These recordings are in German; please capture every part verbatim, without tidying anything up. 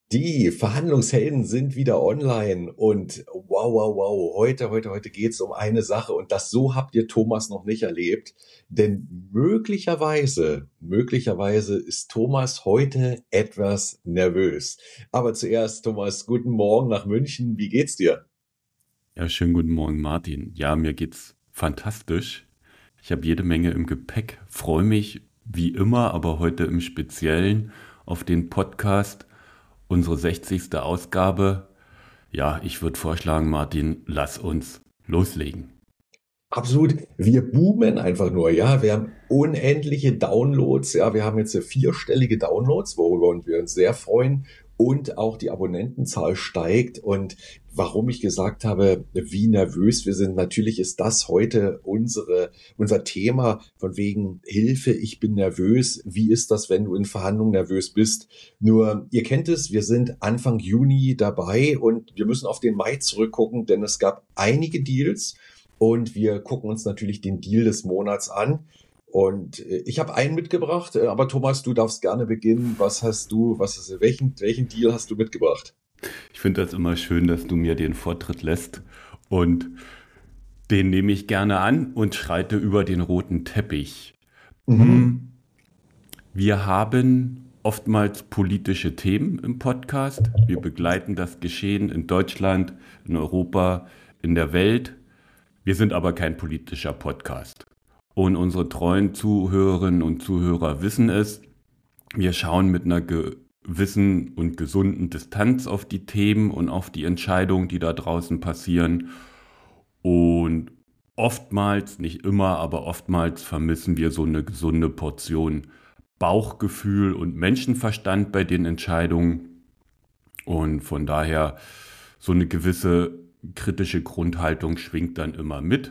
Die Verhandlungshelden sind wieder online und wow, wow, wow, heute, heute, heute geht's um eine Sache und das so habt ihr Thomas noch nicht erlebt, denn möglicherweise, möglicherweise ist Thomas heute etwas nervös. Aber zuerst, Thomas, guten Morgen nach München, wie geht's dir? Ja, schönen guten Morgen, Martin. Ja, mir geht's fantastisch. Ich habe jede Menge im Gepäck, freue mich wie immer, aber heute im Speziellen auf den Podcast, unsere sechzigste Ausgabe. Ja, ich würde vorschlagen, Martin, lass uns loslegen. Absolut. Wir boomen einfach nur, ja. Wir haben unendliche Downloads, ja. Wir haben jetzt vierstellige Downloads, worüber wir uns sehr freuen. Und auch die Abonnentenzahl steigt. Und warum ich gesagt habe, wie nervös wir sind, natürlich ist das heute unsere, unser Thema von wegen Hilfe, ich bin nervös. Wie ist das, wenn du in Verhandlungen nervös bist? Nur, ihr kennt es, wir sind Anfang Juni dabei und wir müssen auf den Mai zurückgucken, denn es gab einige Deals. Und wir gucken uns natürlich den Deal des Monats an. Und äh, ich habe einen mitgebracht, äh, aber Thomas, du darfst gerne beginnen. Was hast du, was ist, welchen, welchen Deal hast du mitgebracht? Ich finde das immer schön, dass du mir den Vortritt lässt und den nehme ich gerne an und schreite über den roten Teppich. Mhm. Hm, Wir haben oftmals politische Themen im Podcast. Wir begleiten das Geschehen in Deutschland, in Europa, in der Welt. Wir sind aber kein politischer Podcast. Und unsere treuen Zuhörerinnen und Zuhörer wissen es. Wir schauen mit einer gewissen und gesunden Distanz auf die Themen und auf die Entscheidungen, die da draußen passieren. Und oftmals, nicht immer, aber oftmals vermissen wir so eine gesunde Portion Bauchgefühl und Menschenverstand bei den Entscheidungen. Und von daher so eine gewisse kritische Grundhaltung schwingt dann immer mit.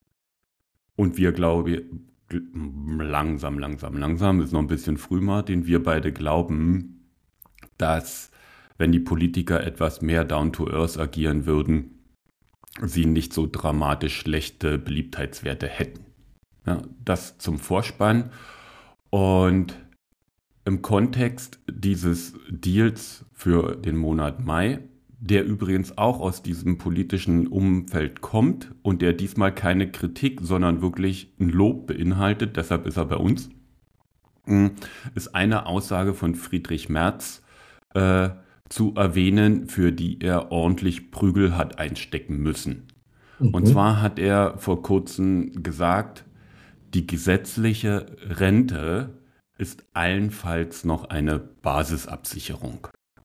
Und wir, glaube ich, langsam, langsam, langsam, ist noch ein bisschen früh, Martin, wir beide glauben, dass wenn die Politiker etwas mehr down to earth agieren würden, sie nicht so dramatisch schlechte Beliebtheitswerte hätten. Ja, das zum Vorspann. Und im Kontext dieses Deals für den Monat Mai, der übrigens auch aus diesem politischen Umfeld kommt und der diesmal keine Kritik, sondern wirklich ein Lob beinhaltet, deshalb ist er bei uns, ist eine Aussage von Friedrich Merz äh, zu erwähnen, für die er ordentlich Prügel hat einstecken müssen. Und Mhm. zwar hat er vor kurzem gesagt, die gesetzliche Rente ist allenfalls noch eine Basisabsicherung.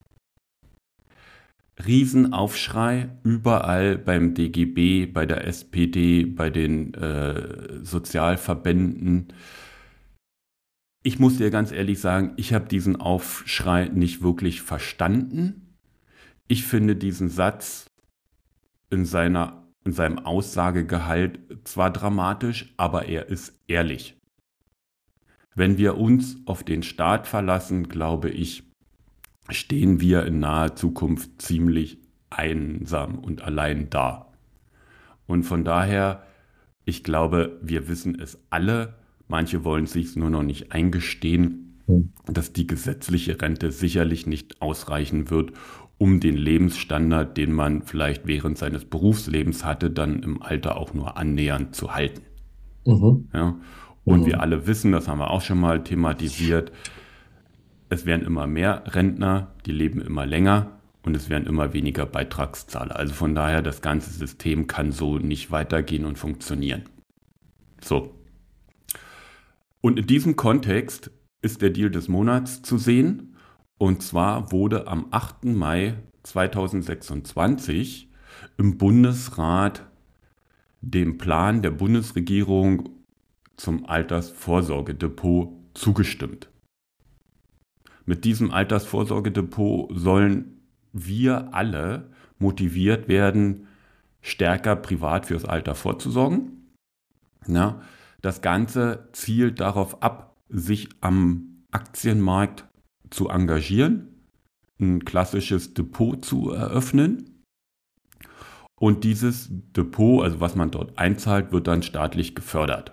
Riesenaufschrei überall beim D G B, bei der S P D, bei den äh, Sozialverbänden. Ich muss dir ganz ehrlich sagen, ich habe diesen Aufschrei nicht wirklich verstanden. Ich finde diesen Satz in seiner, in seinem Aussagegehalt zwar dramatisch, aber er ist ehrlich. Wenn wir uns auf den Staat verlassen, glaube ich, stehen wir in naher Zukunft ziemlich einsam und allein da. Und von daher, ich glaube, wir wissen es alle, manche wollen es sich nur noch nicht eingestehen, dass die gesetzliche Rente sicherlich nicht ausreichen wird, um den Lebensstandard, den man vielleicht während seines Berufslebens hatte, dann im Alter auch nur annähernd zu halten. Mhm. Ja? Und wir Mhm. alle wissen, das haben wir auch schon mal thematisiert, es werden immer mehr Rentner, die leben immer länger und es werden immer weniger Beitragszahler. Also von daher, das ganze System kann so nicht weitergehen und funktionieren. So. Und in diesem Kontext ist der Deal des Monats zu sehen. Und zwar wurde am achten Mai zweitausendsechsundzwanzig im Bundesrat dem Plan der Bundesregierung zum Altersvorsorgedepot zugestimmt. Mit diesem Altersvorsorgedepot sollen wir alle motiviert werden, stärker privat fürs Alter vorzusorgen. Ja, das Ganze zielt darauf ab, sich am Aktienmarkt zu engagieren, ein klassisches Depot zu eröffnen. Und dieses Depot, also was man dort einzahlt, wird dann staatlich gefördert.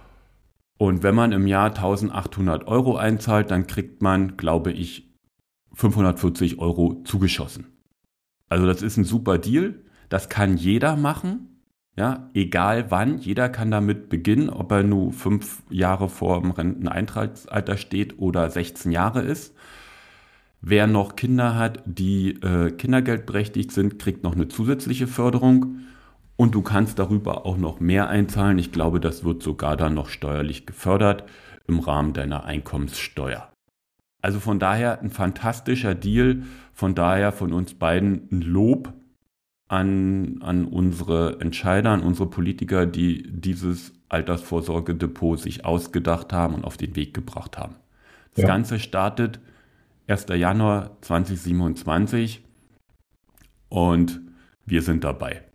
Und wenn man im Jahr eintausendachthundert Euro einzahlt, dann kriegt man, glaube ich, fünfhundertvierzig Euro zugeschossen. Also das ist ein super Deal. Das kann jeder machen. Ja, egal wann. Jeder kann damit beginnen, ob er nur fünf Jahre vor dem Renteneintrittsalter steht oder sechzehn Jahre ist. Wer noch Kinder hat, die äh, kindergeldberechtigt sind, kriegt noch eine zusätzliche Förderung. Und du kannst darüber auch noch mehr einzahlen. Ich glaube, das wird sogar dann noch steuerlich gefördert im Rahmen deiner Einkommenssteuer. Also von daher ein fantastischer Deal. Von daher von uns beiden ein Lob an, an unsere Entscheider, an unsere Politiker, die dieses Altersvorsorgedepot sich ausgedacht haben und auf den Weg gebracht haben. Das Ja. Ganze startet erster Januar zweitausendsiebenundzwanzig und wir sind dabei.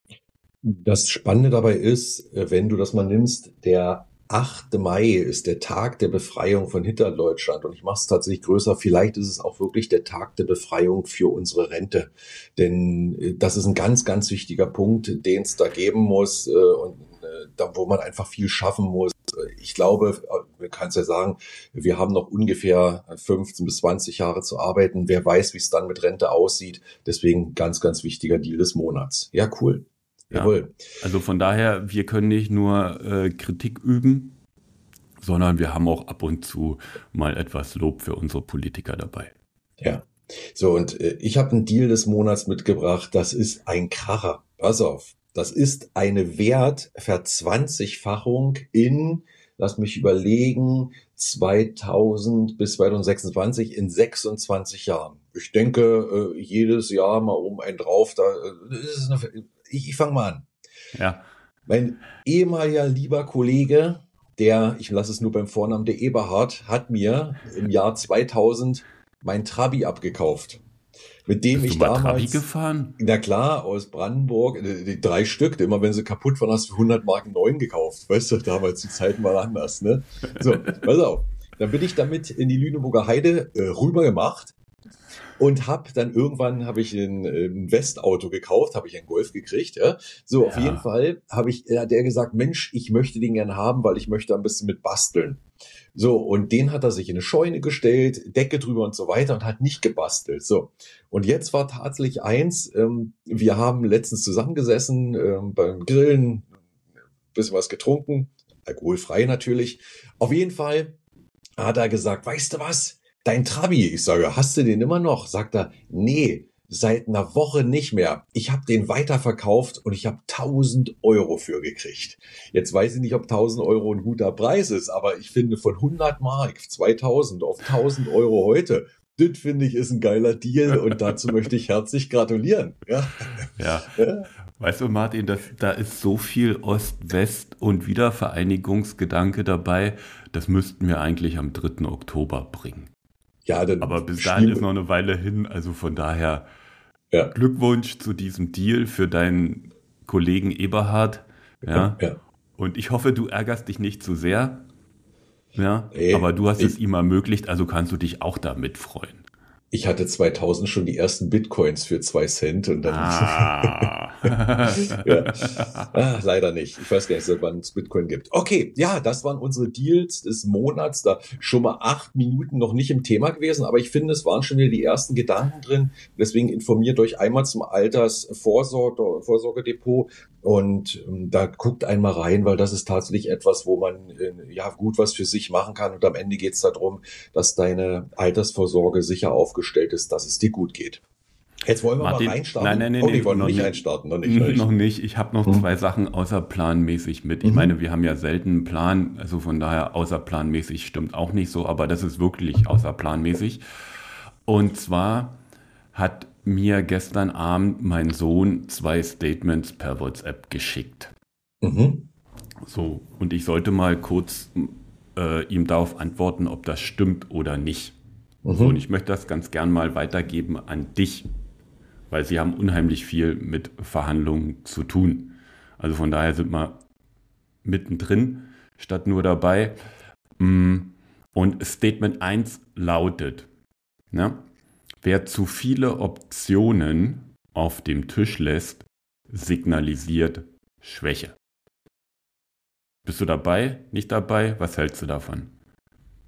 Das Spannende dabei ist, äh, wenn du das mal nimmst, der achte Mai ist der Tag der Befreiung von Hinterdeutschland. Und ich mache es tatsächlich größer. Vielleicht ist es auch wirklich der Tag der Befreiung für unsere Rente. Denn äh, das ist ein ganz, ganz wichtiger Punkt, den es da geben muss äh, und äh, da, wo man einfach viel schaffen muss. Ich glaube, man kann es ja sagen, wir haben noch ungefähr fünfzehn bis zwanzig Jahre zu arbeiten. Wer weiß, wie es dann mit Rente aussieht. Deswegen ganz, ganz wichtiger Deal des Monats. Ja, cool. Ja, Jawohl. also von daher, wir können nicht nur äh, Kritik üben, sondern wir haben auch ab und zu mal etwas Lob für unsere Politiker dabei. Ja. So, und äh, ich habe einen Deal des Monats mitgebracht. Das ist ein Kracher. Pass auf. Das ist eine Wertverzwanzigfachung in, lass mich überlegen, zweitausend bis zweitausendsechsundzwanzig in sechsundzwanzig Jahren. Ich denke, äh, jedes Jahr mal um einen drauf. Da, äh, das ist eine, ich ich fange mal an. Ja, Mein ehemaliger lieber Kollege, der, ich lasse es nur beim Vornamen, der Eberhard, hat mir im Jahr zweitausend mein Trabi abgekauft. Mit dem bist ich du mal Trabi damals, gefahren? na klar, aus Brandenburg, äh, die drei Stück, immer wenn sie kaputt waren, hast du hundert Marken neuen gekauft. Weißt du, damals die Zeiten waren anders, ne? So, pass auf. Dann bin ich damit in die Lüneburger Heide äh, rüber gemacht und hab dann irgendwann habe ich ein, ein Westauto gekauft, habe ich einen Golf gekriegt. Ja? So, auf jeden Ja, Fall habe ich, hat der gesagt, Mensch, ich möchte den gern haben, weil ich möchte ein bisschen mit basteln. So, und den hat er sich in eine Scheune gestellt, Decke drüber und so weiter und hat nicht gebastelt. So, und jetzt war tatsächlich eins, ähm, wir haben letztens zusammengesessen ähm, beim Grillen, bisschen was getrunken, alkoholfrei natürlich. Auf jeden Fall hat er gesagt, weißt du was, dein Trabi, ich sage, hast du den immer noch? Sagt er, nee, seit einer Woche nicht mehr. Ich habe den weiterverkauft und ich habe tausend Euro für gekriegt. Jetzt weiß ich nicht, ob tausend Euro ein guter Preis ist, aber ich finde von hundert Mark, zweitausend auf tausend Euro heute, das finde ich ist ein geiler Deal und dazu möchte ich herzlich gratulieren. Ja, ja. ja, Weißt du, Martin, das, da ist so viel Ost-West- und Wiedervereinigungsgedanke dabei, das müssten wir eigentlich am dritten Oktober bringen. ja dann Aber bis dahin ist spielen noch eine Weile hin, also von daher ja, Glückwunsch zu diesem Deal für deinen Kollegen Eberhard. ja, Ja, ja. und ich hoffe, du ärgerst dich nicht zu sehr. Ja, Nee, aber du hast es ich, ihm ermöglicht, also kannst du dich auch damit freuen. ich hatte zweitausend schon die ersten Bitcoins für zwei Cent und dann Ah. ja. Ah, leider nicht. Ich weiß gar nicht, seit wann es Bitcoin gibt. Okay, ja, das waren unsere Deals des Monats. Da schon mal acht Minuten noch nicht im Thema gewesen, aber ich finde, es waren schon wieder die ersten Gedanken drin. Deswegen informiert euch einmal zum Altersvorsorge, Vorsorgedepot und ähm, da guckt einmal rein, weil das ist tatsächlich etwas, wo man äh, ja gut was für sich machen kann. Und am Ende geht es darum, dass deine Altersvorsorge sicher aufgestellt ist, dass es dir gut geht. Jetzt wollen wir Martin, mal nein, reinstarten. nein, nein, Oh, nee, wir wollen noch noch nicht nicht. einstarten, noch nicht, noch nicht. Noch nicht. Ich habe noch Hm. zwei Sachen außerplanmäßig mit. Ich Mhm. meine, wir haben ja selten einen Plan, also von daher außerplanmäßig stimmt auch nicht so, aber das ist wirklich außerplanmäßig. Und zwar hat mir gestern Abend mein Sohn zwei Statements per WhatsApp geschickt. Mhm. So, und ich sollte mal kurz äh, ihm darauf antworten, ob das stimmt oder nicht. So, und Mhm. ich möchte das ganz gern mal weitergeben an dich, weil sie haben unheimlich viel mit Verhandlungen zu tun. Also von daher sind wir mittendrin, statt nur dabei. Mm, Und Statement eins lautet, ne, wer zu viele Optionen auf dem Tisch lässt, signalisiert Schwäche. Bist du dabei? Nicht dabei? Was hältst du davon?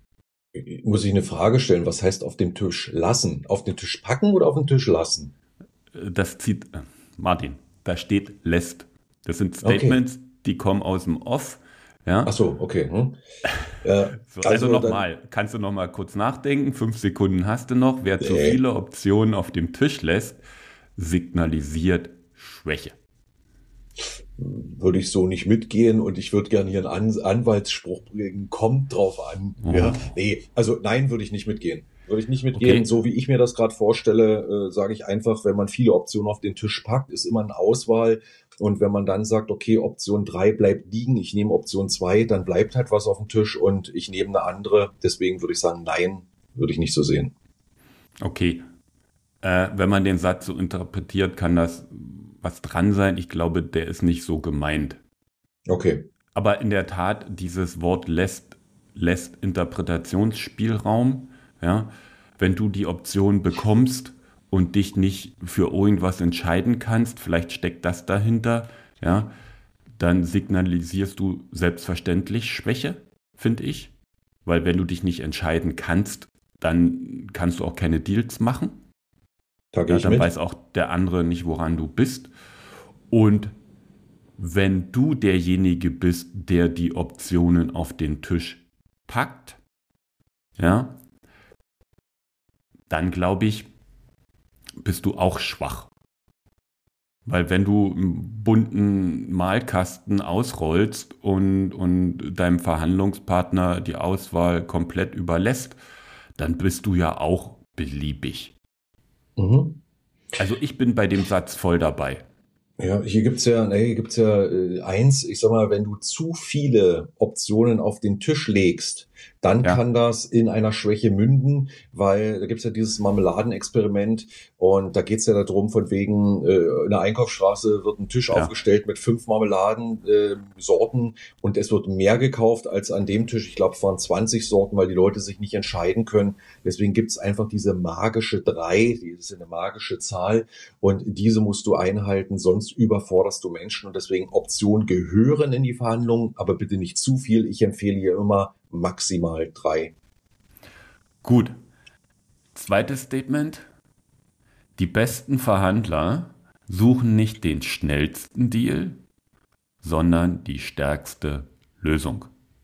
Muss ich eine Frage stellen, was heißt auf den Tisch lassen? Auf den Tisch packen oder auf den Tisch lassen? Das zieht, äh, Martin, da steht lässt. Das sind Okay. Statements, die kommen aus dem Off. Ach Ja, so, okay. Hm. Äh, so, also also dann, nochmal, kannst du nochmal kurz nachdenken? Fünf Sekunden hast du noch. Wer zu nee, viele Optionen auf dem Tisch lässt, signalisiert Schwäche. würde ich so nicht mitgehen und ich würde gerne hier einen An Anwaltsspruch bringen, kommt drauf an. Ja, Oh, nee, also nein, würde ich nicht mitgehen. Würde ich nicht mitgehen. okay, So wie ich mir das gerade vorstelle, äh, sage ich einfach, wenn man viele Optionen auf den Tisch packt, ist immer eine Auswahl. Und wenn man dann sagt, okay, Option drei bleibt liegen, ich nehme Option zwei, dann bleibt halt was auf dem Tisch und ich nehme eine andere. Deswegen würde ich sagen, nein, würde ich nicht so sehen. okay. Äh, wenn man den Satz so interpretiert, kann das was dran sein. Ich glaube, der ist nicht so gemeint. Okay. Aber in der Tat, dieses Wort lässt, lässt Interpretationsspielraum. Ja? Wenn du die Option bekommst und dich nicht für irgendwas entscheiden kannst, vielleicht steckt das dahinter, ja, dann signalisierst du selbstverständlich Schwäche, finde ich. Weil wenn du dich nicht entscheiden kannst, dann kannst du auch keine Deals machen. Da gehe Ja, ich dann mit. weiß auch der andere nicht, woran du bist. Und wenn du derjenige bist, der die Optionen auf den Tisch packt, ja, dann glaube ich, bist du auch schwach. Weil wenn du einen bunten Malkasten ausrollst und, und deinem Verhandlungspartner die Auswahl komplett überlässt, dann bist du ja auch beliebig. Mhm. Also ich bin bei dem Satz voll dabei. Ja, hier gibt's ja, nee, hier gibt's ja äh, eins, ich sag mal, wenn du zu viele Optionen auf den Tisch legst, dann Ja, kann das in einer Schwäche münden, weil da gibt's ja dieses Marmeladenexperiment und da geht's ja darum, von wegen, äh, in der Einkaufsstraße wird ein Tisch ja, aufgestellt mit fünf Marmeladen, äh, Sorten und es wird mehr gekauft als an dem Tisch. Ich glaube, es waren zwanzig Sorten, weil die Leute sich nicht entscheiden können. Deswegen gibt's einfach diese magische drei, die ist eine magische Zahl und diese musst du einhalten, sonst überforderst du Menschen. Und deswegen Optionen gehören in die Verhandlungen, aber bitte nicht zu viel. Ich empfehle hier immer maximal drei. gut. Zweites Statement. Die besten Verhandler suchen nicht den schnellsten Deal, sondern die stärkste Lösung.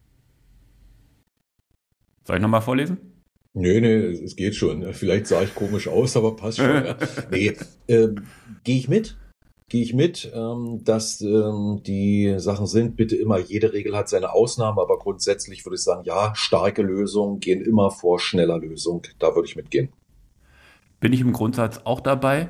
Soll ich nochmal vorlesen? Nee, nee, es geht schon. Vielleicht sah ich komisch aus, aber passt schon. Ja. Nee, ähm, gehe ich mit. Gehe ich mit, ähm, dass ähm, die Sachen sind, bitte immer, jede Regel hat seine Ausnahme, aber grundsätzlich würde ich sagen, ja, starke Lösungen gehen immer vor schneller Lösung. Da würde ich mitgehen. Bin ich im Grundsatz auch dabei.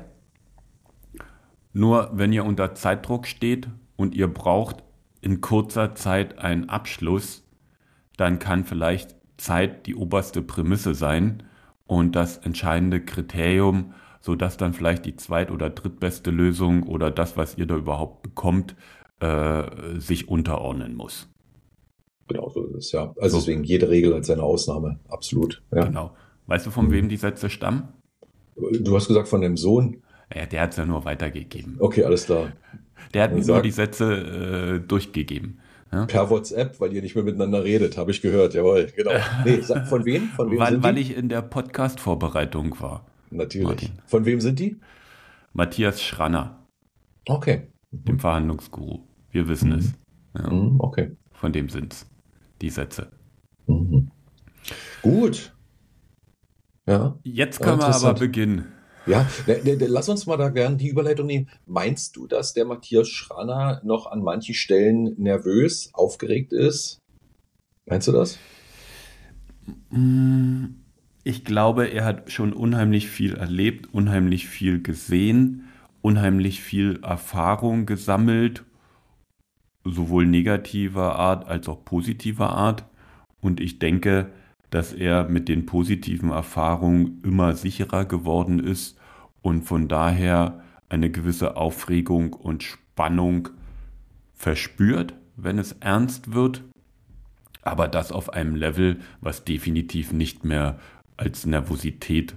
Nur wenn ihr unter Zeitdruck steht und ihr braucht in kurzer Zeit einen Abschluss, dann kann vielleicht Zeit die oberste Prämisse sein und das entscheidende Kriterium, sodass dann vielleicht die zweit- oder drittbeste Lösung oder das, was ihr da überhaupt bekommt, äh, sich unterordnen muss. Genau so ist es, ja. Also So, deswegen, jede Regel hat seine Ausnahme. Absolut, ja. genau. Weißt du, von wem Mhm. die Sätze stammen? Du hast gesagt von dem Sohn. Ja, der hat es ja nur weitergegeben. Okay, alles klar. Der hat Dann mir nur die sag Sätze äh, durchgegeben. Ja? per WhatsApp, weil ihr nicht mehr miteinander redet, habe ich gehört. Jawohl, genau. Nee, sag, von wem? Von wem weil, sind weil die? ich in der Podcast-Vorbereitung war, Natürlich. Martin. Von wem sind die? Matthias Schranner, Okay. dem Mhm. Verhandlungsguru. Wir wissen es. Mhm. Ja, Mhm. Okay. von dem sind's, die Sätze. Mhm. Gut. Ja, Jetzt ja, können wir aber interessant. beginnen. Ja, ne, ne, ne, lass uns mal da gern die Überleitung nehmen. Meinst du, dass der Matthias Schraner noch an manchen Stellen nervös, aufgeregt ist? Meinst du das? Mm, Ich glaube, er hat schon unheimlich viel erlebt, unheimlich viel gesehen, unheimlich viel Erfahrung gesammelt, sowohl negativer Art als auch positiver Art. Und ich denke, dass er mit den positiven Erfahrungen immer sicherer geworden ist und von daher eine gewisse Aufregung und Spannung verspürt, wenn es ernst wird, aber das auf einem Level, was definitiv nicht mehr als Nervosität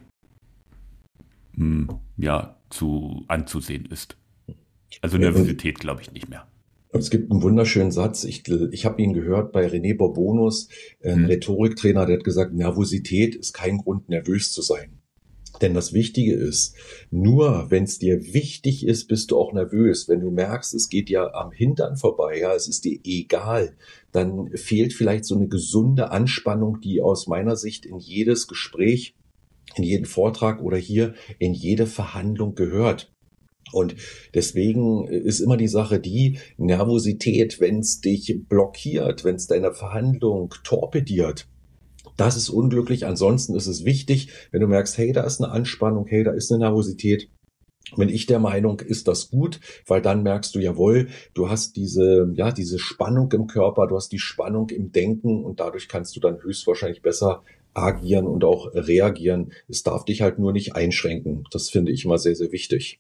hm, ja, zu, anzusehen ist. Also Und Nervosität glaube ich nicht mehr. Es gibt einen wunderschönen Satz, ich, ich habe ihn gehört bei René Bourbonus, ein Hm. Rhetoriktrainer, der hat gesagt, Nervosität ist kein Grund, nervös zu sein. Denn das Wichtige ist, nur wenn es dir wichtig ist, bist du auch nervös. Wenn du merkst, es geht dir am Hintern vorbei, ja, es ist dir egal, dann fehlt vielleicht so eine gesunde Anspannung, die aus meiner Sicht in jedes Gespräch, in jeden Vortrag oder hier in jede Verhandlung gehört. Und deswegen ist immer die Sache die Nervosität, wenn es dich blockiert, wenn es deine Verhandlung torpediert, das ist unglücklich. Ansonsten ist es wichtig, wenn du merkst, hey, da ist eine Anspannung, hey, da ist eine Nervosität. Bin ich der Meinung, ist das gut, weil dann merkst du, jawohl, du hast diese, ja, diese Spannung im Körper, du hast die Spannung im Denken und dadurch kannst du dann höchstwahrscheinlich besser agieren und auch reagieren. Es darf dich halt nur nicht einschränken. Das finde ich immer sehr, sehr wichtig.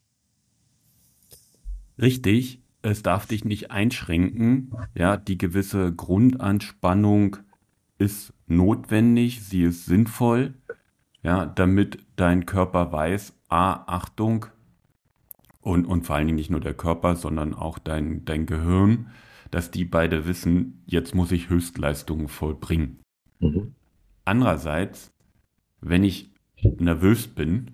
Richtig, es darf dich nicht einschränken. Ja, die gewisse Grundanspannung ist notwendig, sie ist sinnvoll, ja, damit dein Körper weiß, A, Achtung, und, und vor allen Dingen nicht nur der Körper, sondern auch dein, dein Gehirn, dass die beide wissen, jetzt muss ich Höchstleistungen vollbringen. Mhm. Andererseits, wenn ich nervös bin,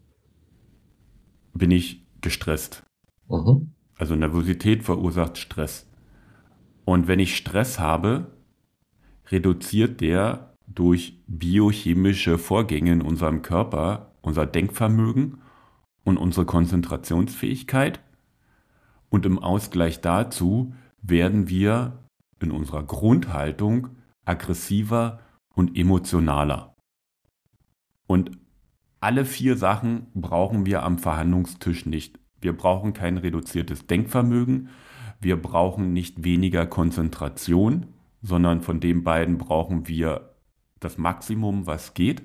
bin ich gestresst. Mhm. Also Nervosität verursacht Stress. Und wenn ich Stress habe, reduziert der durch biochemische Vorgänge in unserem Körper unser Denkvermögen und unsere Konzentrationsfähigkeit. Und im Ausgleich dazu werden wir in unserer Grundhaltung aggressiver und emotionaler. Und alle vier Sachen brauchen wir am Verhandlungstisch nicht. Wir brauchen kein reduziertes Denkvermögen, wir brauchen nicht weniger Konzentration, sondern von den beiden brauchen wir das Maximum, was geht.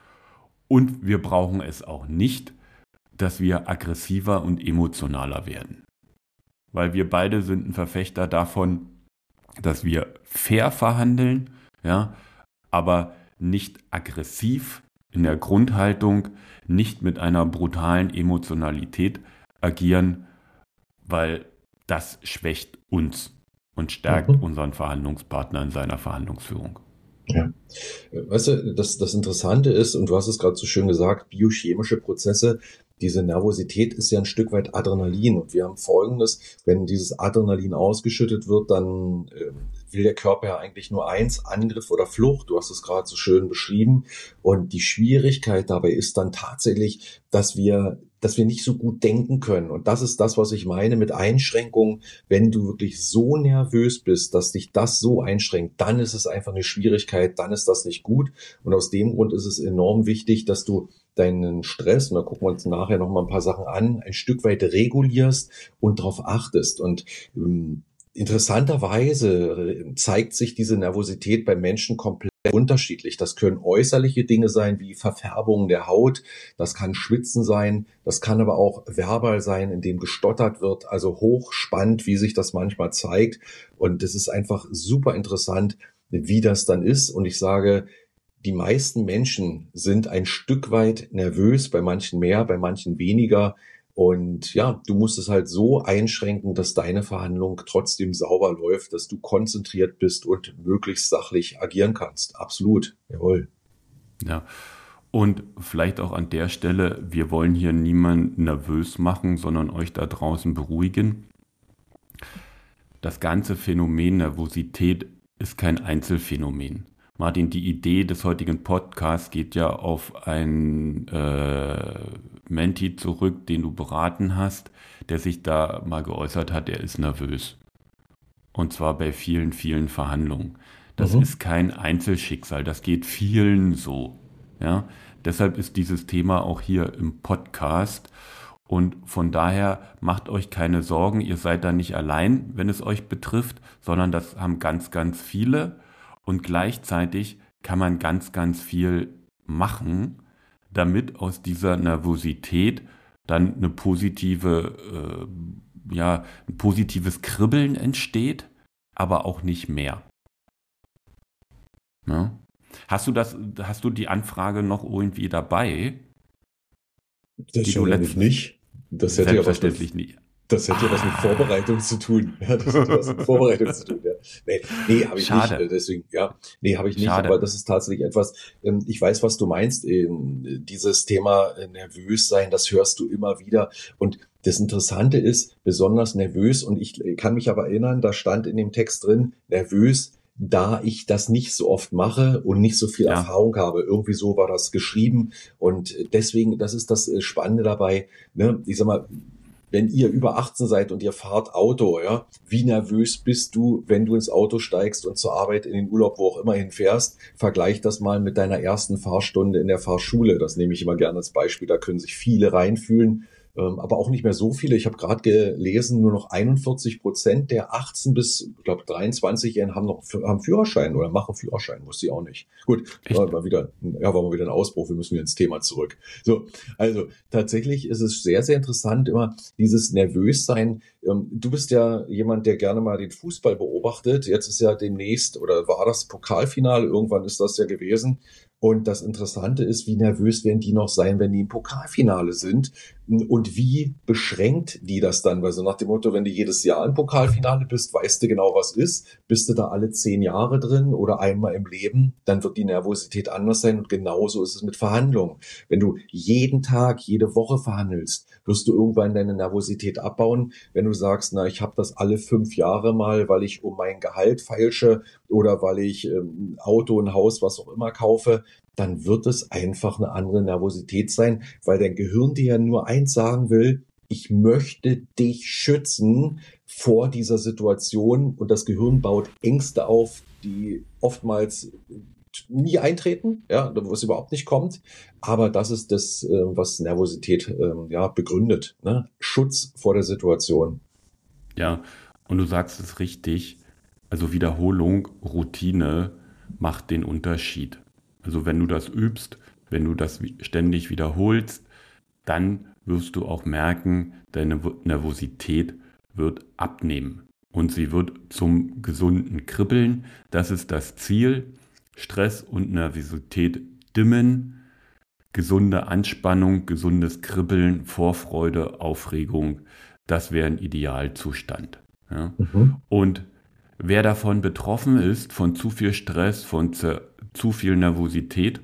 Und wir brauchen es auch nicht, dass wir aggressiver und emotionaler werden. Weil wir beide sind ein Verfechter davon, dass wir fair verhandeln, ja, aber nicht aggressiv in der Grundhaltung, nicht mit einer brutalen Emotionalität agieren, weil das schwächt uns und stärkt Mhm. unseren Verhandlungspartner in seiner Verhandlungsführung. Ja. Weißt du, das, das Interessante ist, und du hast es gerade so schön gesagt, biochemische Prozesse, diese Nervosität ist ja ein Stück weit Adrenalin. Und wir haben Folgendes, wenn dieses Adrenalin ausgeschüttet wird, dann äh, will der Körper ja eigentlich nur eins, Angriff oder Flucht. Du hast es gerade so schön beschrieben. Und die Schwierigkeit dabei ist dann tatsächlich, dass wir dass wir nicht so gut denken können. Und das ist das, was ich meine mit Einschränkungen. Wenn du wirklich so nervös bist, dass dich das so einschränkt, dann ist es einfach eine Schwierigkeit, dann ist das nicht gut. Und aus dem Grund ist es enorm wichtig, dass du deinen Stress, und da gucken wir uns nachher noch mal ein paar Sachen an, ein Stück weit regulierst und darauf achtest. Und ähm, interessanterweise zeigt sich diese Nervosität bei Menschen komplett unterschiedlich. Das können äußerliche Dinge sein, wie Verfärbungen der Haut. Das kann Schwitzen sein. Das kann aber auch verbal sein, indem gestottert wird. Also hochspannend, wie sich das manchmal zeigt. Und das ist einfach super interessant, wie das dann ist. Und ich sage, die meisten Menschen sind ein Stück weit nervös, bei manchen mehr, bei manchen weniger. Und ja, du musst es halt so einschränken, dass deine Verhandlung trotzdem sauber läuft, dass du konzentriert bist und möglichst sachlich agieren kannst. Absolut, jawohl. Ja, und vielleicht auch an der Stelle, wir wollen hier niemanden nervös machen, sondern euch da draußen beruhigen. Das ganze Phänomen Nervosität ist kein Einzelfenomen. Martin, die Idee des heutigen Podcasts geht ja auf einen äh, Menti zurück, den du beraten hast, der sich da mal geäußert hat, er ist nervös. Und zwar bei vielen, vielen Verhandlungen. Das Mhm. ist kein Einzelschicksal, das geht vielen so. Ja? Deshalb ist dieses Thema auch hier im Podcast. Und von daher macht euch keine Sorgen, ihr seid da nicht allein, wenn es euch betrifft, sondern das haben ganz, ganz viele. Und gleichzeitig kann man ganz, ganz viel machen, damit aus dieser Nervosität dann eine positive, äh, ja, ein positives Kribbeln entsteht, aber auch nicht mehr. Ja? Hast du das, hast du die Anfrage noch irgendwie dabei? Das Die du wahrscheinlich letzt, nicht. Das hätte ja was mit, selbstverständlich nicht. Das hätte ja was mit Ah, Vorbereitung zu tun. Ja, das hätte was mit Vorbereitung zu tun, ja. Nee, nee, habe ich nicht. schade, äh, Deswegen, ja, nee, habe ich nicht. Aber schade. das ist tatsächlich etwas, ähm, ich weiß, was du meinst. ähm, Dieses Thema äh, nervös sein, das hörst du immer wieder. Und das Interessante ist, besonders nervös, und ich äh, kann mich aber erinnern, da stand in dem Text drin, nervös, da ich das nicht so oft mache und nicht so viel Ja, Erfahrung habe. Irgendwie so war das geschrieben. Und äh, deswegen, das ist das äh, Spannende dabei. Ne? Ich sag mal, wenn ihr über achtzehn seid und ihr fahrt Auto, ja, wie nervös bist du, wenn du ins Auto steigst und zur Arbeit, in den Urlaub, wo auch immer hinfährst? Vergleich das mal mit deiner ersten Fahrstunde in der Fahrschule. Das nehme ich immer gerne als Beispiel. Da können sich viele reinfühlen, ähm, aber auch nicht mehr so viele. Ich habe gerade gelesen, nur noch einundvierzig Prozent der achtzehn bis, ich glaube, dreiundzwanzig-Jährigen haben noch haben Führerschein oder machen Führerschein. Wusste ich auch nicht. Gut, war echt. mal wieder, ja, war mal wieder ein Ausbruch. Wir müssen wieder ins Thema zurück. So, also tatsächlich ist es sehr, sehr interessant, immer dieses Nervössein. Ähm, du bist ja jemand, der gerne mal den Fußball beobachtet. Jetzt ist ja demnächst, oder war das Pokalfinale? Irgendwann ist das ja gewesen. Und das Interessante ist, wie nervös werden die noch sein, wenn die im Pokalfinale sind? Und wie beschränkt die das dann? Weil so nach dem Motto, wenn du jedes Jahr im Pokalfinale bist, weißt du genau, was ist. Bist du da alle zehn Jahre drin oder einmal im Leben, dann wird die Nervosität anders sein. Und genauso ist es mit Verhandlungen. Wenn du jeden Tag, jede Woche verhandelst, wirst du irgendwann deine Nervosität abbauen. Wenn du sagst, na, ich habe das alle fünf Jahre mal, weil ich um mein Gehalt feilsche oder weil ich ähm, ein Auto, ein Haus, was auch immer kaufe, dann wird es einfach eine andere Nervosität sein, weil dein Gehirn dir ja nur eins sagen will: Ich möchte dich schützen vor dieser Situation, und das Gehirn baut Ängste auf, die oftmals nie eintreten, ja, wo es überhaupt nicht kommt. Aber das ist das, äh, was Nervosität ähm, ja begründet, ne? Schutz vor der Situation. Ja, und du sagst es richtig. Also Wiederholung, Routine macht den Unterschied. Also wenn du das übst, wenn du das wi- ständig wiederholst, dann wirst du auch merken, deine Wo- Nervosität wird abnehmen und sie wird zum gesunden Kribbeln. Das ist das Ziel. Stress und Nervosität dimmen, gesunde Anspannung, gesundes Kribbeln, Vorfreude, Aufregung, das wäre ein Idealzustand. Ja. Mhm. Und wer davon betroffen ist, von zu viel Stress, von zu, zu viel Nervosität,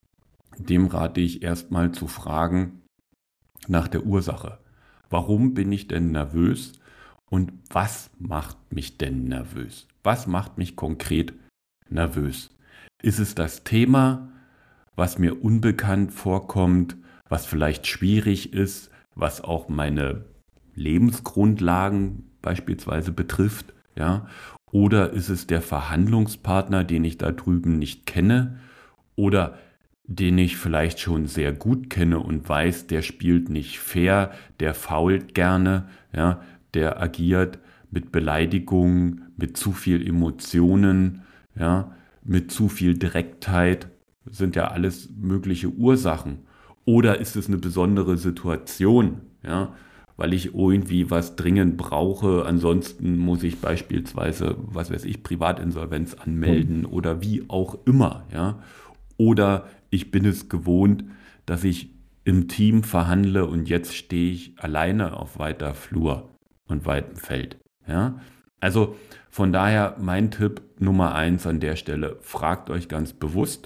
dem rate ich erstmal zu fragen nach der Ursache. Warum bin ich denn nervös und was macht mich denn nervös? Was macht mich konkret nervös? Ist es das Thema, was mir unbekannt vorkommt, was vielleicht schwierig ist, was auch meine Lebensgrundlagen beispielsweise betrifft, ja? Oder ist es der Verhandlungspartner, den ich da drüben nicht kenne oder den ich vielleicht schon sehr gut kenne und weiß, der spielt nicht fair, der fault gerne, ja, der agiert mit Beleidigungen, mit zu viel Emotionen, ja, mit zu viel Direktheit, sind ja alles mögliche Ursachen. Oder ist es eine besondere Situation, ja, weil ich irgendwie was dringend brauche, ansonsten muss ich beispielsweise, was weiß ich, Privatinsolvenz anmelden oder wie auch immer, ja. Oder ich bin es gewohnt, dass ich im Team verhandle und jetzt stehe ich alleine auf weiter Flur und weitem Feld. Ja? Also von daher mein Tipp Nummer eins an der Stelle, fragt euch ganz bewusst,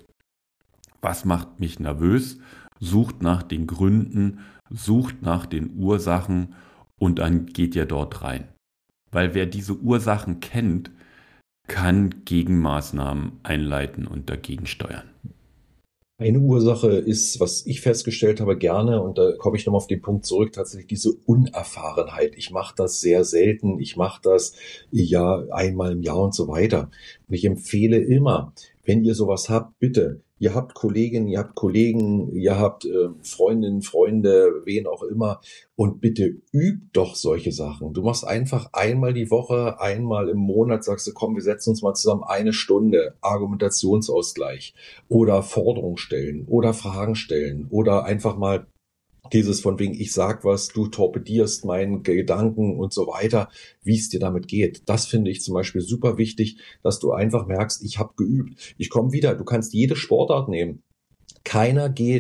was macht mich nervös, sucht nach den Gründen, sucht nach den Ursachen und dann geht ihr dort rein. Weil wer diese Ursachen kennt, kann Gegenmaßnahmen einleiten und dagegen steuern. Eine Ursache ist, was ich festgestellt habe, gerne, und da komme ich nochmal auf den Punkt zurück, tatsächlich diese Unerfahrenheit. Ich mache das sehr selten, ich mache das ja einmal im Jahr und so weiter. Und ich empfehle immer, wenn ihr sowas habt, bitte, ihr habt Kolleginnen, ihr habt Kollegen, ihr habt äh, Freundinnen, Freunde, wen auch immer, und bitte übt doch solche Sachen. Du machst einfach einmal die Woche, einmal im Monat, sagst du, komm, wir setzen uns mal zusammen eine Stunde, Argumentationsausgleich oder Forderungen stellen oder Fragen stellen oder einfach mal dieses von wegen, ich sag was, du torpedierst meinen Gedanken und so weiter, wie es dir damit geht. Das finde ich zum Beispiel super wichtig, dass du einfach merkst, ich habe geübt. Ich komme wieder, du kannst jede Sportart nehmen. Keiner geht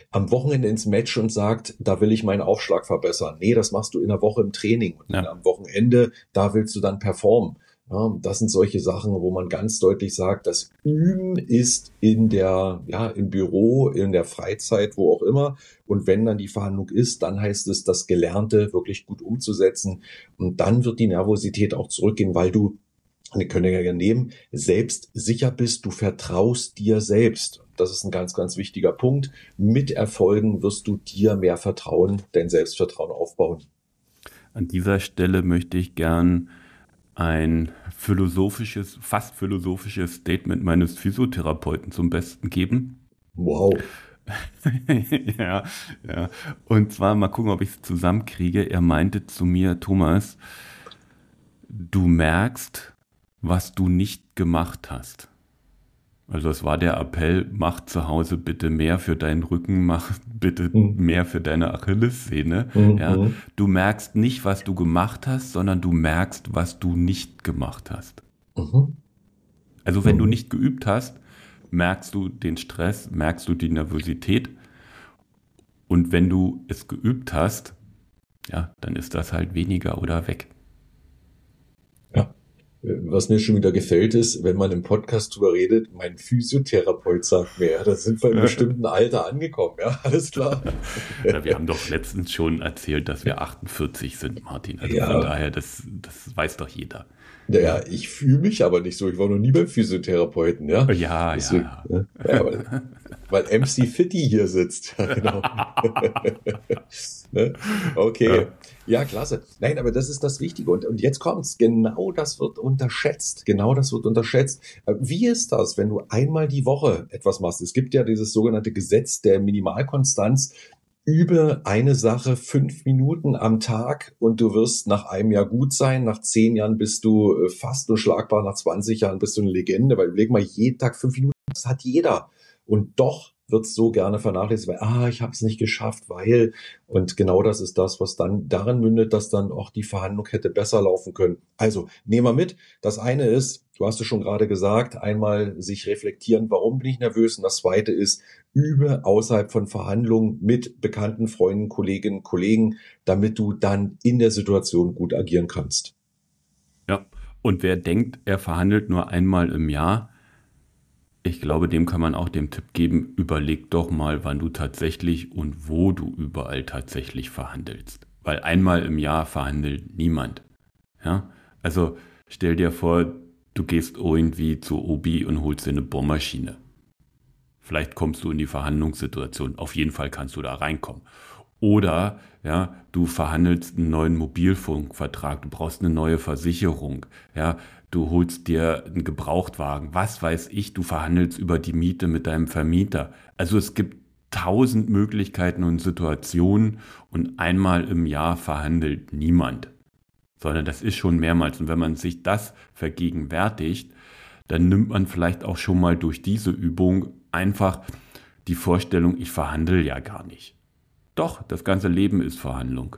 am Wochenende ins Match und sagt, da will ich meinen Aufschlag verbessern. Nee, das machst du in der Woche im Training. Und Ja. am Wochenende, da willst du dann performen. Ja, das sind solche Sachen, wo man ganz deutlich sagt, das Üben ist in der, ja, im Büro, in der Freizeit, wo auch immer. Und wenn dann die Verhandlung ist, dann heißt es, das Gelernte wirklich gut umzusetzen. Und dann wird die Nervosität auch zurückgehen, weil du, wir können ja nehmen, selbst sicher bist, du vertraust dir selbst. Das ist ein ganz, ganz wichtiger Punkt. Mit Erfolgen wirst du dir mehr Vertrauen, dein Selbstvertrauen aufbauen. An dieser Stelle möchte ich gern ein philosophisches, fast philosophisches Statement meines Physiotherapeuten zum Besten geben. Wow. ja, ja. Und zwar mal gucken, ob ich es zusammenkriege. Er meinte zu mir, Thomas, du merkst, was du nicht gemacht hast. Also es war der Appell, mach zu Hause bitte mehr für deinen Rücken, mach bitte Mhm. mehr für deine Achillessehne. Mhm. Ja, du merkst nicht, was du gemacht hast, sondern du merkst, was du nicht gemacht hast. Mhm. Also wenn Mhm. du nicht geübt hast, merkst du den Stress, merkst du die Nervosität. Und wenn du es geübt hast, ja, dann ist das halt weniger oder weg. Ja. Was mir schon wieder gefällt ist, wenn man im Podcast drüber redet, mein Physiotherapeut sagt mir, ja, da sind wir im bestimmten Alter angekommen, ja, alles klar. Ja, wir haben doch letztens schon erzählt, dass wir achtundvierzig sind, Martin. Also Ja. von daher, das, das weiß doch jeder. Naja, ich fühle mich aber nicht so. Ich war noch nie beim Physiotherapeuten, ja. Ja, Deswegen, ja. ne? Ja, weil, weil M C Fitti hier sitzt. Ja, genau. Ne? Okay. Ja, klasse. Nein, aber das ist das Wichtige. Und, und jetzt kommt's. Genau das wird unterschätzt. Genau das wird unterschätzt. Äh, Wie ist das, wenn du einmal die Woche etwas machst? Es gibt ja dieses sogenannte Gesetz der Minimalkonstanz. Übe eine Sache fünf Minuten am Tag und du wirst nach einem Jahr gut sein. Nach zehn Jahren bist du äh, fast unschlagbar. Nach zwanzig Jahren bist du eine Legende. Weil überleg mal, jeden Tag fünf Minuten, das hat jeder. Und doch wird es so gerne vernachlässigt, weil, ah, ich habe es nicht geschafft, weil. Und genau das ist das, was dann darin mündet, dass dann auch die Verhandlung hätte besser laufen können. Also, nehmen wir mit. Das eine ist, du hast es schon gerade gesagt, einmal sich reflektieren, warum bin ich nervös? Und das zweite ist, übe außerhalb von Verhandlungen mit bekannten Freunden, Kolleginnen, Kollegen, damit du dann in der Situation gut agieren kannst. Ja. Und wer denkt, er verhandelt nur einmal im Jahr, ich glaube, dem kann man auch den Tipp geben, überleg doch mal, wann du tatsächlich und wo du überall tatsächlich verhandelst. Weil einmal im Jahr verhandelt niemand. Ja? Also stell dir vor, du gehst irgendwie zu Obi und holst dir eine Bohrmaschine. Vielleicht kommst du in die Verhandlungssituation. Auf jeden Fall kannst du da reinkommen. Oder ja, du verhandelst einen neuen Mobilfunkvertrag, du brauchst eine neue Versicherung, ja, du holst dir einen Gebrauchtwagen, was weiß ich, du verhandelst über die Miete mit deinem Vermieter. Also es gibt tausend Möglichkeiten und Situationen und einmal im Jahr verhandelt niemand, sondern das ist schon mehrmals. Und wenn man sich das vergegenwärtigt, dann nimmt man vielleicht auch schon mal durch diese Übung einfach die Vorstellung, ich verhandle ja gar nicht. Doch, das ganze Leben ist Verhandlung.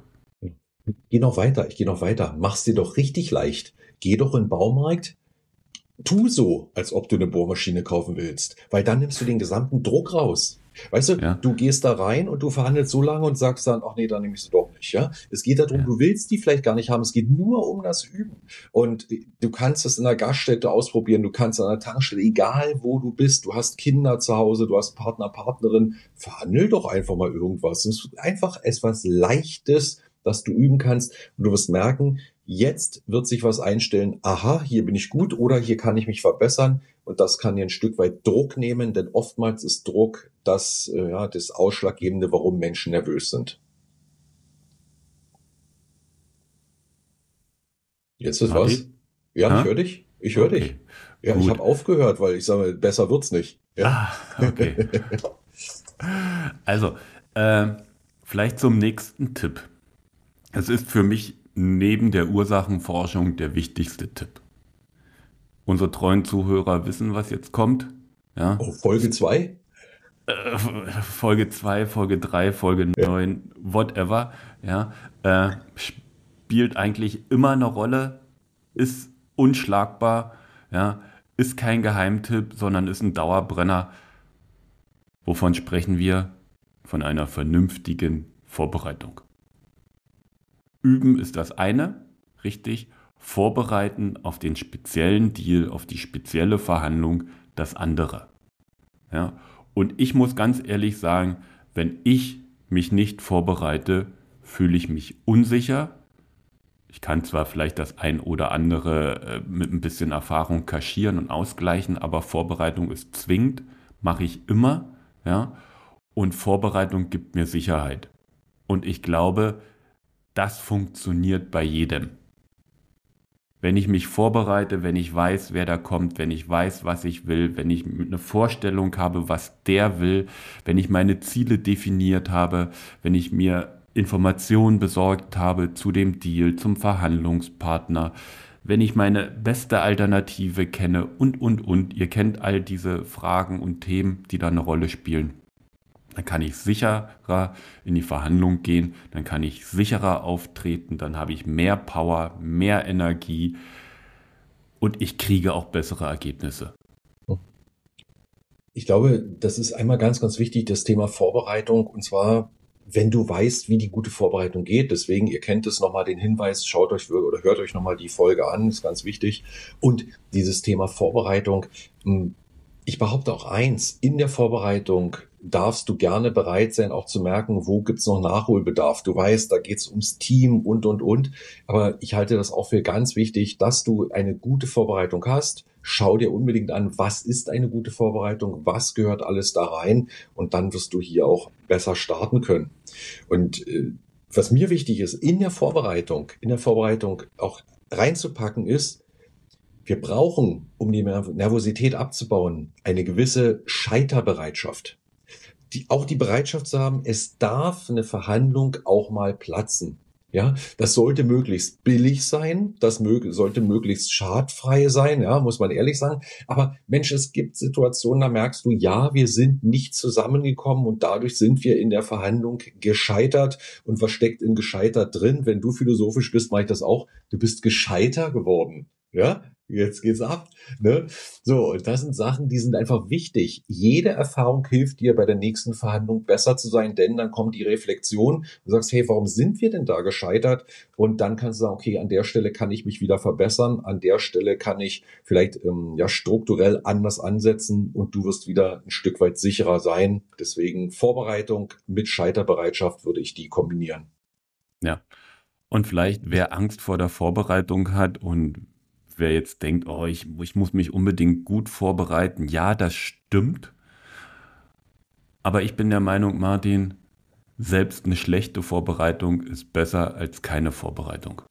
Geh noch weiter, ich gehe noch weiter. Mach's dir doch richtig leicht. Geh doch in den Baumarkt, tu so, als ob du eine Bohrmaschine kaufen willst, weil dann nimmst du den gesamten Druck raus. Weißt du, Ja. du gehst da rein und du verhandelst so lange und sagst dann, ach nee, dann nehme ich sie doch nicht. Ja, es geht darum, Ja. du willst die vielleicht gar nicht haben. Es geht nur um das Üben. Und du kannst es in der Gaststätte ausprobieren, du kannst an der Tankstelle, egal wo du bist. Du hast Kinder zu Hause, du hast Partner, Partnerin. Verhandel doch einfach mal irgendwas. Es ist einfach etwas Leichtes, das du üben kannst. Und du wirst merken, jetzt wird sich was einstellen. Aha, hier bin ich gut oder hier kann ich mich verbessern. Und das kann dir ein Stück weit Druck nehmen, denn oftmals ist Druck das, äh, ja, das Ausschlaggebende, warum Menschen nervös sind. Jetzt ist was? Martin? Ja, Ha? ich höre dich. Ich höre Okay. dich. Ja, Gut. ich habe aufgehört, weil ich sage, besser wird's nicht. Ja. Ah, okay. Also, äh, vielleicht zum nächsten Tipp. Es ist für mich neben der Ursachenforschung der wichtigste Tipp. Unsere treuen Zuhörer wissen, was jetzt kommt. Ja? Oh, Folge zwei? Äh, Folge zwei, Folge drei, Folge neun, whatever. Ja? Äh, spielt eigentlich immer eine Rolle, ist unschlagbar, ja? Ist kein Geheimtipp, sondern ist ein Dauerbrenner. Wovon sprechen wir? von einer vernünftigen Vorbereitung. Üben ist das eine, richtig. Vorbereiten auf den speziellen Deal, auf die spezielle Verhandlung das andere. Ja? Und ich muss ganz ehrlich sagen, wenn ich mich nicht vorbereite, fühle ich mich unsicher. Ich kann zwar vielleicht das ein oder andere äh, mit ein bisschen Erfahrung kaschieren und ausgleichen, aber Vorbereitung ist zwingend, mache ich immer. Ja? Und Vorbereitung gibt mir Sicherheit. Und ich glaube, das funktioniert bei jedem. Wenn ich mich vorbereite, wenn ich weiß, wer da kommt, wenn ich weiß, was ich will, wenn ich eine Vorstellung habe, was der will, wenn ich meine Ziele definiert habe, wenn ich mir Informationen besorgt habe zu dem Deal, zum Verhandlungspartner, wenn ich meine beste Alternative kenne und, und, und. Ihr kennt all diese Fragen und Themen, die da eine Rolle spielen. Dann kann ich sicherer in die Verhandlung gehen, dann kann ich sicherer auftreten, dann habe ich mehr Power, mehr Energie und ich kriege auch bessere Ergebnisse. Ich glaube, das ist einmal ganz, ganz wichtig, das Thema Vorbereitung, und zwar, wenn du weißt, wie die gute Vorbereitung geht. Deswegen, ihr kennt es nochmal, den Hinweis, schaut euch oder hört euch nochmal die Folge an, ist ganz wichtig. Und dieses Thema Vorbereitung, ich behaupte auch eins, in der Vorbereitung darfst du gerne bereit sein, auch zu merken, wo gibt's noch Nachholbedarf. Du weißt, da geht's ums Team und, und, und. Aber ich halte das auch für ganz wichtig, dass du eine gute Vorbereitung hast. Schau dir unbedingt an, was ist eine gute Vorbereitung, was gehört alles da rein, und dann wirst du hier auch besser starten können. Und äh, was mir wichtig ist, in der Vorbereitung, in der Vorbereitung auch reinzupacken ist, wir brauchen, um die Nervosität abzubauen, eine gewisse Scheiterbereitschaft. Die, auch die Bereitschaft zu haben, es darf eine Verhandlung auch mal platzen. Ja, das sollte möglichst billig sein, das mög- sollte möglichst schadfrei sein, ja, muss man ehrlich sagen. Aber Mensch, es gibt Situationen, da merkst du, ja, wir sind nicht zusammengekommen und dadurch sind wir in der Verhandlung gescheitert. Und was steckt in gescheitert drin? Wenn du philosophisch bist, mache ich das auch. Du bist gescheiter geworden. Ja, jetzt geht's ab. Ne? So, und das sind Sachen, die sind einfach wichtig. Jede Erfahrung hilft dir bei der nächsten Verhandlung besser zu sein, denn dann kommt die Reflexion. Du sagst, hey, warum sind wir denn da gescheitert? Und dann kannst du sagen, okay, an der Stelle kann ich mich wieder verbessern. An der Stelle kann ich vielleicht ähm, ja strukturell anders ansetzen und du wirst wieder ein Stück weit sicherer sein. Deswegen Vorbereitung mit Scheiterbereitschaft würde ich die kombinieren. Ja, und vielleicht wer Angst vor der Vorbereitung hat und wer jetzt denkt, oh, ich, ich muss mich unbedingt gut vorbereiten. Ja, das stimmt. Aber ich bin der Meinung, Martin, selbst eine schlechte Vorbereitung ist besser als keine Vorbereitung.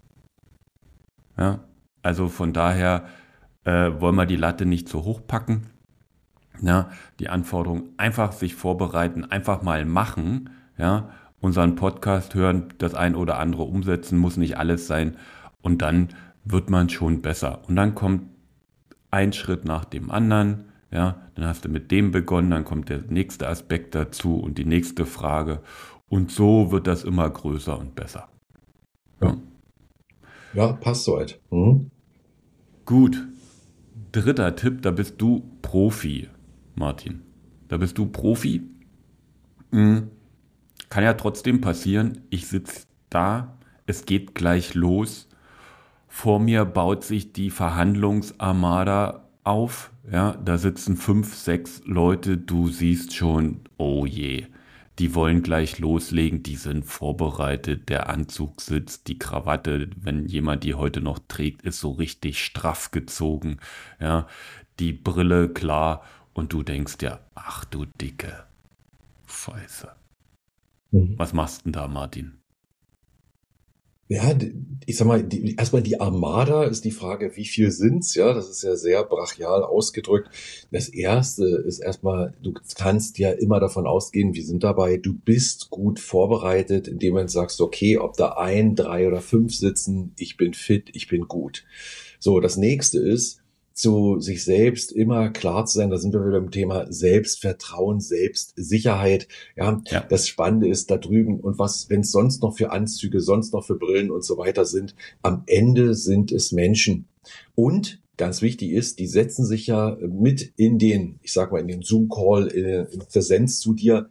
Ja, also von daher äh, wollen wir die Latte nicht zu hoch packen. Ja, die Anforderung, einfach sich vorbereiten, einfach mal machen. Ja, unseren Podcast hören, das ein oder andere umsetzen, muss nicht alles sein. Und dann wird man schon besser. Und dann kommt ein Schritt nach dem anderen, ja, dann hast du mit dem begonnen, dann kommt der nächste Aspekt dazu und die nächste Frage. Und so wird das immer größer und besser. Ja, ja, passt soweit. Mhm. Gut. Dritter Tipp, da bist du Profi, Martin. Da bist du Profi. Mhm. Kann ja trotzdem passieren, ich sitze da, es geht gleich los. Vor mir baut sich die Verhandlungsarmada auf, ja, da sitzen fünf, sechs Leute, du siehst schon, oh je, die wollen gleich loslegen, die sind vorbereitet, der Anzug sitzt, die Krawatte, wenn jemand die heute noch trägt, ist so richtig straff gezogen, ja, die Brille klar und du denkst ja, ach du dicke Scheiße. Mhm. Was machst du denn da, Martin? Ja, ich sag mal, die, erstmal die Armada ist die Frage, wie viel sind's? Ja, das ist ja sehr brachial ausgedrückt. Das erste ist erstmal, du kannst ja immer davon ausgehen, wir sind dabei, du bist gut vorbereitet, indem du sagst, okay, ob da ein, drei oder fünf sitzen, ich bin fit, ich bin gut. So, das nächste ist, zu sich selbst immer klar zu sein, da sind wir wieder im Thema Selbstvertrauen, Selbstsicherheit. Ja, ja. Das Spannende ist da drüben und was, wenn es sonst noch für Anzüge, sonst noch für Brillen und so weiter sind, am Ende sind es Menschen. Und ganz wichtig ist, die setzen sich ja mit in den, ich sag mal, in den Zoom-Call, in, in Präsenz zu dir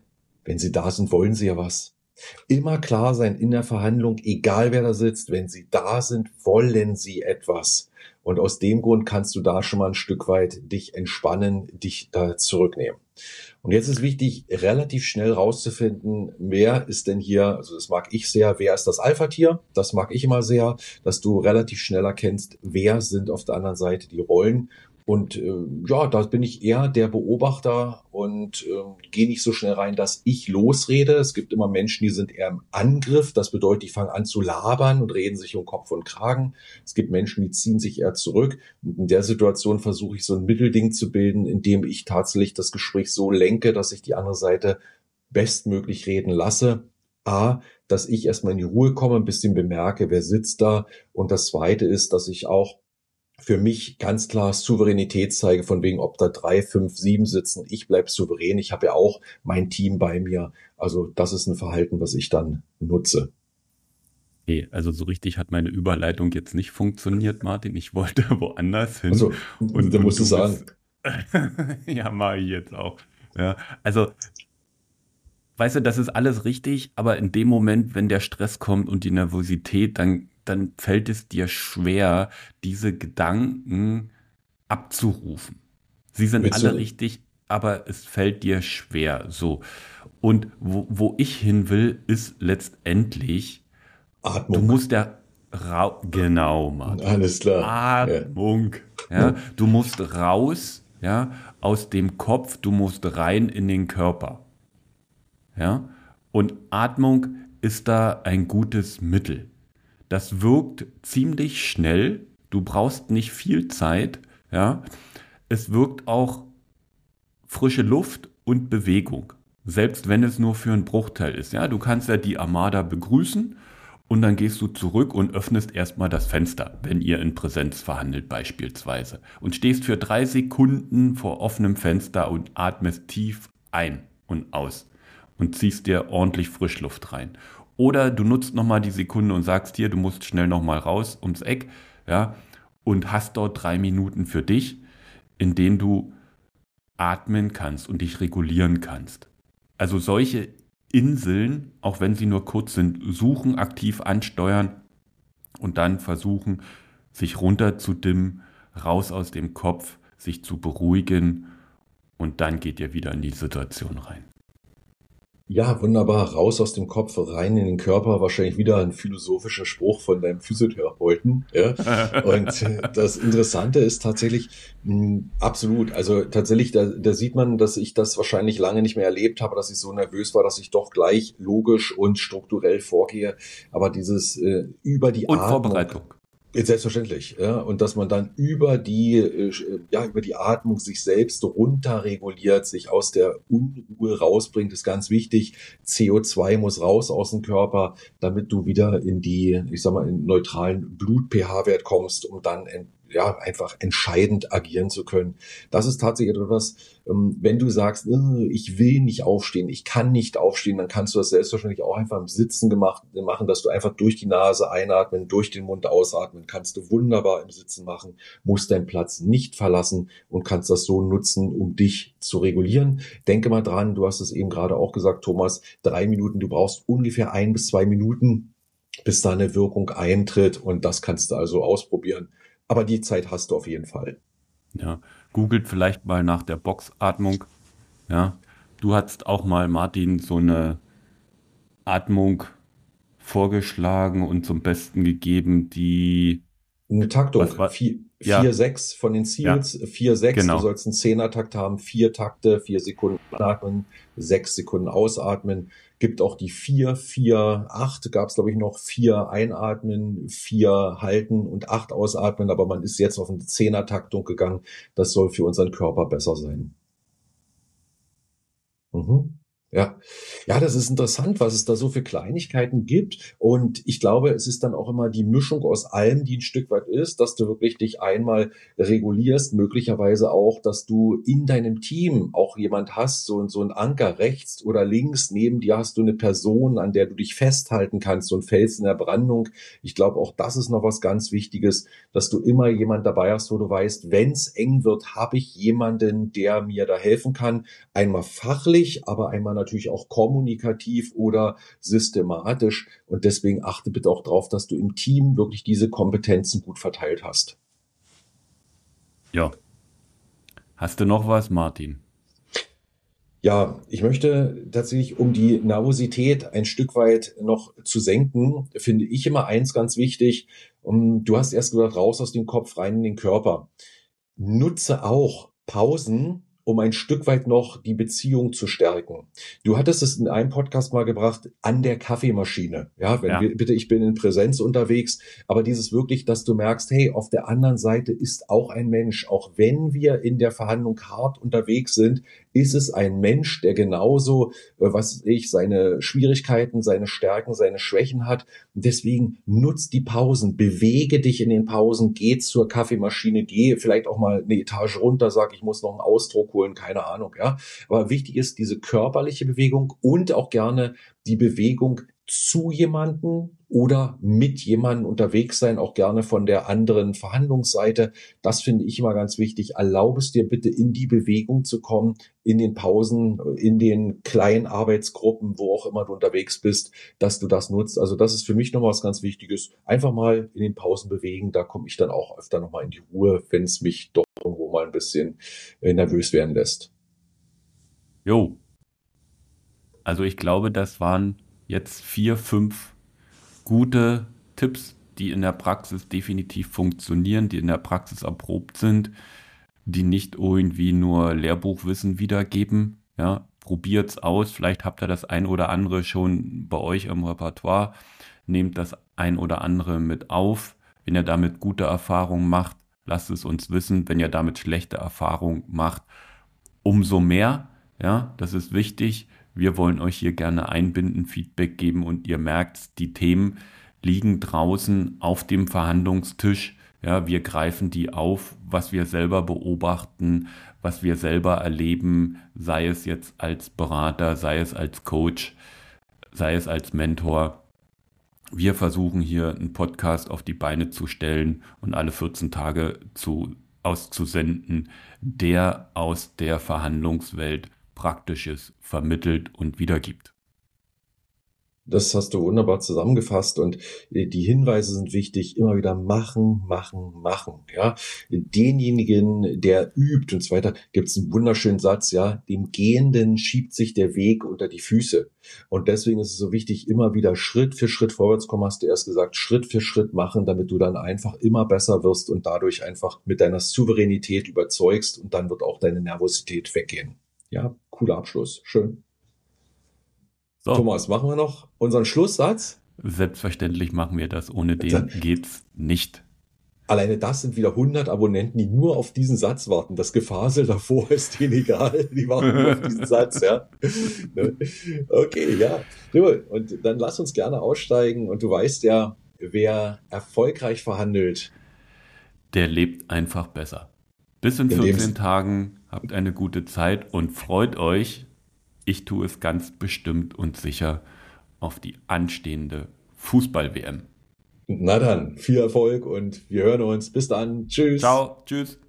wenn Sie da sind, wollen Sie ja was. Immer klar sein in der Verhandlung, egal wer da sitzt, wenn Sie da sind, wollen Sie etwas. Und aus dem Grund kannst du da schon mal ein Stück weit dich entspannen, dich da zurücknehmen. Und jetzt ist wichtig, relativ schnell rauszufinden, wer ist denn hier, also das mag ich sehr, wer ist das Alpha-Tier? Das mag ich immer sehr, dass du relativ schnell erkennst, wer sind auf der anderen Seite die Rollen. Und äh, ja, da bin ich eher der Beobachter und äh, gehe nicht so schnell rein, dass ich losrede. Es gibt immer Menschen, die sind eher im Angriff. Das bedeutet, die fangen an zu labern und reden sich um Kopf und Kragen. Es gibt Menschen, die ziehen sich eher zurück. Und in der Situation versuche ich so ein Mittelding zu bilden, indem ich tatsächlich das Gespräch so lenke, dass ich die andere Seite bestmöglich reden lasse. A, dass ich erstmal in die Ruhe komme, ein bisschen bemerke, wer sitzt da. Und das Zweite ist, dass ich auch für mich ganz klar Souveränität zeige, von wegen, ob da drei, fünf, sieben sitzen. Ich bleib souverän. Ich habe ja auch mein Team bei mir. Also das ist ein Verhalten, was ich dann nutze. Okay, also so richtig hat meine Überleitung jetzt nicht funktioniert, Martin. Ich wollte woanders hin. Also, und da musst und du sagen. Ja, mache ich jetzt auch. Ja, also, weißt du, das ist alles richtig, aber in dem Moment, wenn der Stress kommt und die Nervosität, dann dann fällt es dir schwer, diese Gedanken abzurufen. Sie sind Willst alle du- richtig, aber es fällt dir schwer. So. Und wo, wo ich hin will, ist letztendlich, du Atmung. musst ja ra genau, Martin. Alles klar. Ja. Atmung. Ja, du musst raus, ja, aus dem Kopf, du musst rein in den Körper. Ja? Und Atmung ist da ein gutes Mittel. Das wirkt ziemlich schnell. Du brauchst nicht viel Zeit. Ja? Es wirkt auch frische Luft und Bewegung. Selbst wenn es nur für einen Bruchteil ist. Ja? Du kannst ja die Armada begrüßen und dann gehst du zurück und öffnest erstmal das Fenster, wenn ihr in Präsenz verhandelt beispielsweise. Und stehst für drei Sekunden vor offenem Fenster und atmest tief ein und aus. Und ziehst dir ordentlich Frischluft rein. Oder du nutzt nochmal die Sekunde und sagst dir, du musst schnell nochmal raus ums Eck, ja, und hast dort drei Minuten für dich, in denen du atmen kannst und dich regulieren kannst. Also solche Inseln, auch wenn sie nur kurz sind, suchen, aktiv ansteuern und dann versuchen, sich runterzudimmen, raus aus dem Kopf, sich zu beruhigen und dann geht ihr wieder in die Situation rein. Ja, wunderbar. Raus aus dem Kopf, rein in den Körper. Wahrscheinlich wieder ein philosophischer Spruch von deinem Physiotherapeuten. Ja. Und äh, das Interessante ist tatsächlich, mh, absolut, also tatsächlich, da, da sieht man, dass ich das wahrscheinlich lange nicht mehr erlebt habe, dass ich so nervös war, dass ich doch gleich logisch und strukturell vorgehe. Aber dieses äh, über die Und Atmung. Vorbereitung. Selbstverständlich, ja, und dass man dann über die, äh, ja, über die Atmung sich selbst runterreguliert, sich aus der Unruhe rausbringt, ist ganz wichtig. C O zwei muss raus aus dem Körper, damit du wieder in die, ich sag mal, in neutralen Blut-pH-Wert kommst, um dann en- ja, einfach entscheidend agieren zu können. Das ist tatsächlich etwas, ähm, wenn du sagst, äh, ich will nicht aufstehen, ich kann nicht aufstehen, dann kannst du das selbstverständlich auch einfach im Sitzen gemacht, machen, dass du einfach durch die Nase einatmen, durch den Mund ausatmen, kannst du wunderbar im Sitzen machen, musst deinen Platz nicht verlassen und kannst das so nutzen, um dich zu regulieren. Denke mal dran, du hast es eben gerade auch gesagt, Thomas, drei Minuten, du brauchst ungefähr ein bis zwei Minuten, bis da eine Wirkung eintritt und das kannst du also ausprobieren. Aber die Zeit hast du auf jeden Fall. Ja, googelt vielleicht mal nach der Boxatmung. Ja, du hattest auch mal, Martin, so eine Atmung vorgeschlagen und zum Besten gegeben, die, Eine Taktung, was war, vier, ja, vier, sechs von den ja, Seals, vier, sechs, du genau. sollst einen Zehnertakt haben, vier Takte, vier Sekunden atmen, sechs Sekunden ausatmen. Gibt auch die vier, vier, acht, gab es glaube ich noch, vier einatmen, vier halten und acht ausatmen, aber man ist jetzt auf eine Zehnertaktung gegangen. Das soll für unseren Körper besser sein. Mhm. Ja, ja, das ist interessant, was es da so für Kleinigkeiten gibt. Und ich glaube, es ist dann auch immer die Mischung aus allem, die ein Stück weit ist, dass du wirklich dich einmal regulierst, möglicherweise auch, dass du in deinem Team auch jemand hast, so, so ein Anker rechts oder links. Neben dir hast du eine Person, an der du dich festhalten kannst, so ein Fels in der Brandung. Ich glaube, auch das ist noch was ganz Wichtiges, dass du immer jemand dabei hast, wo du weißt, wenn es eng wird, habe ich jemanden, der mir da helfen kann. Einmal fachlich, aber einmal natürlich auch kommunikativ oder systematisch. Und deswegen achte bitte auch darauf, dass du im Team wirklich diese Kompetenzen gut verteilt hast. Ja. Hast du noch was, Martin? Ja, ich möchte tatsächlich, um die Nervosität ein Stück weit noch zu senken, finde ich immer eins ganz wichtig. Um, du hast erst gesagt, raus aus dem Kopf, rein in den Körper. Nutze auch Pausen, um ein Stück weit noch die Beziehung zu stärken. Du hattest es in einem Podcast mal gebracht, an der Kaffeemaschine. Ja, wenn Ja. wir, bitte, ich bin in Präsenz unterwegs, aber dieses wirklich, dass du merkst, hey, auf der anderen Seite ist auch ein Mensch. Auch wenn wir in der Verhandlung hart unterwegs sind, ist es ein Mensch, der genauso, äh, was weiß ich, seine Schwierigkeiten, seine Stärken, seine Schwächen hat. Und deswegen nutz die Pausen, bewege dich in den Pausen, geh zur Kaffeemaschine, geh vielleicht auch mal eine Etage runter, sag, ich muss noch einen Ausdruck holen, keine Ahnung, ja. Aber wichtig ist diese körperliche Bewegung und auch gerne die Bewegung zu jemanden oder mit jemandem unterwegs sein, auch gerne von der anderen Verhandlungsseite. Das finde ich immer ganz wichtig. Erlaube es dir bitte, in die Bewegung zu kommen, in den Pausen, in den kleinen Arbeitsgruppen, wo auch immer du unterwegs bist, dass du das nutzt. Also das ist für mich nochmal was ganz Wichtiges. Einfach mal in den Pausen bewegen. Da komme ich dann auch öfter nochmal in die Ruhe, wenn es mich doch irgendwo mal ein bisschen nervös werden lässt. Jo. Also ich glaube, das waren jetzt vier, fünf gute Tipps, die in der Praxis definitiv funktionieren, die in der Praxis erprobt sind, die nicht irgendwie nur Lehrbuchwissen wiedergeben. Ja, probiert's aus. Vielleicht habt ihr das ein oder andere schon bei euch im Repertoire. Nehmt das ein oder andere mit auf. Wenn ihr damit gute Erfahrungen macht, lasst es uns wissen. Wenn ihr damit schlechte Erfahrungen macht, umso mehr. Ja, das ist wichtig. Wir wollen euch hier gerne einbinden, Feedback geben und ihr merkt, die Themen liegen draußen auf dem Verhandlungstisch. Ja, wir greifen die auf, was wir selber beobachten, was wir selber erleben, sei es jetzt als Berater, sei es als Coach, sei es als Mentor. Wir versuchen hier einen Podcast auf die Beine zu stellen und alle vierzehn Tage zu, auszusenden, der aus der Verhandlungswelt Praktisches vermittelt und wiedergibt. Das hast du wunderbar zusammengefasst und die Hinweise sind wichtig. Immer wieder machen, machen, machen. Ja, denjenigen, der übt und so weiter, gibt es einen wunderschönen Satz. Ja, dem Gehenden schiebt sich der Weg unter die Füße. Und deswegen ist es so wichtig, immer wieder Schritt für Schritt vorwärts kommen. Hast du erst gesagt, Schritt für Schritt machen, damit du dann einfach immer besser wirst und dadurch einfach mit deiner Souveränität überzeugst und dann wird auch deine Nervosität weggehen. Ja, cooler Abschluss. Schön. So. Thomas, machen wir noch unseren Schlusssatz? Selbstverständlich machen wir das. Ohne den geht's nicht. Alleine das sind wieder hundert Abonnenten, die nur auf diesen Satz warten. Das Gefasel davor ist denen egal. Die warten nur auf diesen Satz, ja. Okay, ja. Und dann lass uns gerne aussteigen. Und du weißt ja, wer erfolgreich verhandelt, der lebt einfach besser. Bis in vierzehn Tagen, habt eine gute Zeit und freut euch, ich tue es ganz bestimmt und sicher, auf die anstehende Fußball-W M. Na dann, viel Erfolg und wir hören uns. Bis dann. Tschüss. Ciao. Tschüss.